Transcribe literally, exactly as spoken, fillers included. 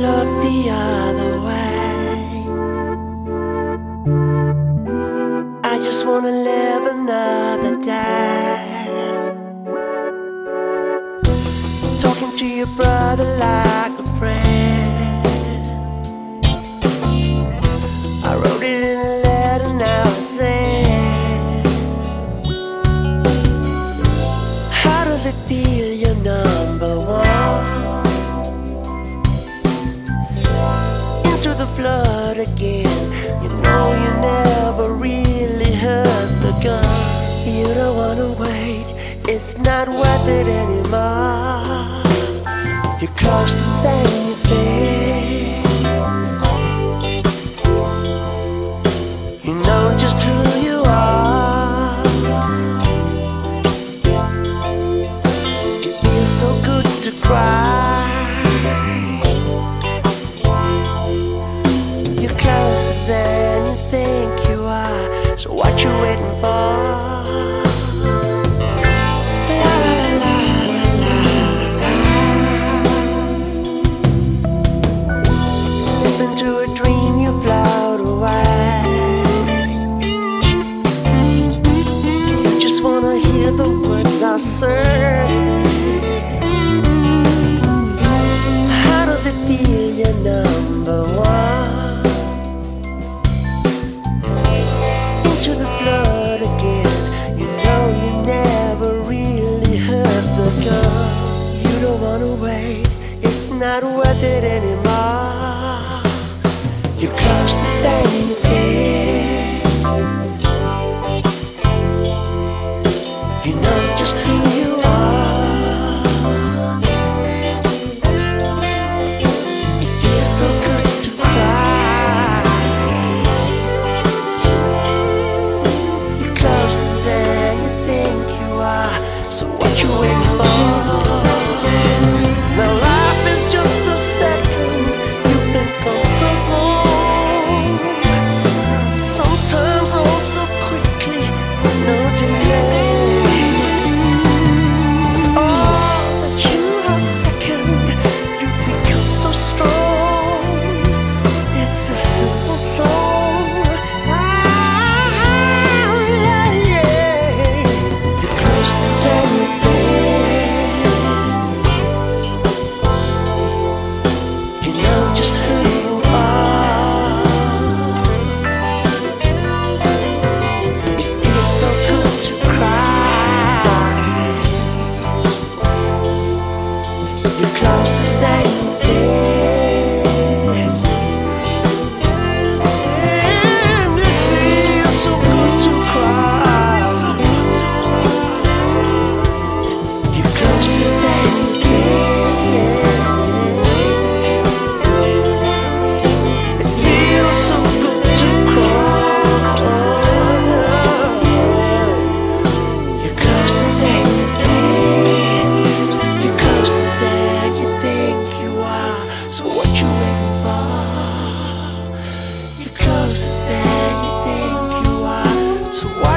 look the other way. I just wanna live another day, talking to your brother like a friend. I wrote it in a letter, now I send. How does it feel, you're number one? Into the flood again. You know you never really heard the gun. You don't wanna wait, it's not worth it anymore. You're closer than you think. You know just who you are. It feels so good to cry. You're closer than you think you are. So what you waiting for? La la la la la la la. Slip into a dream, you float away. You just wanna hear the words I say. How does it feel, you're number one? To the flood again. You know you never really heard the gun. You don't wanna wait, it's not worth it anymore. You're closer than you think. You know just who you are. It feels so good to cry. Closer than you think you are. So what you waiting for? Now life is just a second. You've been gone so long. Sometimes all so quickly, no delay. It's all that you have reckoned. You become so strong. It's a simple song. Just who you are. It feels so good to cry. You're closer than you think. And it feels so good to cry. You're closer than you think. So what you waiting for? You're closer than you think you are. So why